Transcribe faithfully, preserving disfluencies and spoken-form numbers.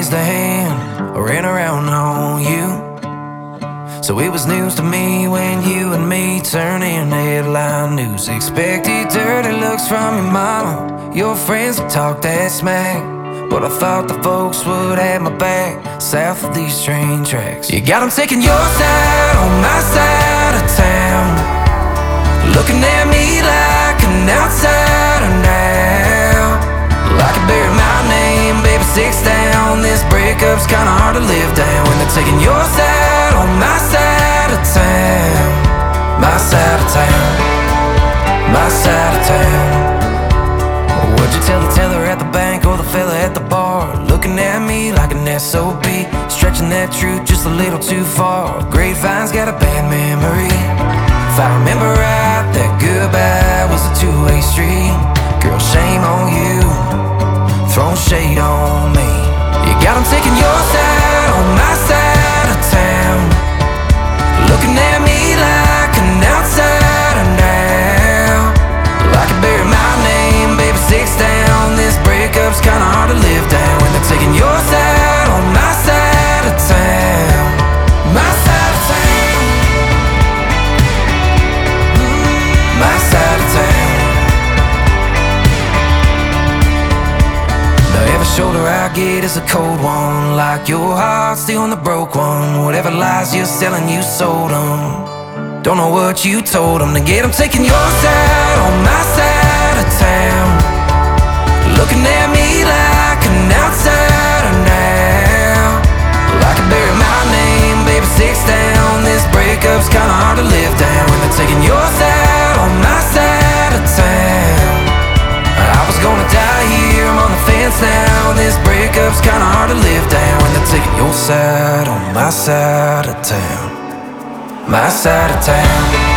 raised a hand or ran around on you. So it was news to me when you and me turned into headline news. Expected dirty looks from your mama, your friends would talk that smack, but I thought the folks would have my back south of these train tracks. You got them taking your side on my side of town, looking at me like an outsider now. Like I buried my name, baby, six down. This breakup's kinda hard to live down when they're taking your side on my side of town. My side of town, my side of town. What'd you tell the teller at the bank or the fella at the bar, looking at me like an S O B, stretching that truth just a little too far? Grapevine's got a bad memory. If I remember right, that goodbye was a two-way street. Girl, shame on you, throwing shade on me. You got them taking your side on my side of town, looking at me like an outsider now. Like I buried my name, baby, six down. This breakup's kinda hard to live down when they're taking your side on my side of town. My side of town, my side of town. Now every shoulder I get is a cold one, like your heart's the only broke one. Whatever lies you're selling, you sold them. Don't know what you told them to get them taking your side on my side of town, looking at me like an outsider now. Like I buried my name, baby, six down. This breakup's kinda hard to live down when they're taking your side on my side of town. I was gonna die here, I'm on the fence now. This breakup's kinda hard to live down when they're taking your side on my side of town. My side of town.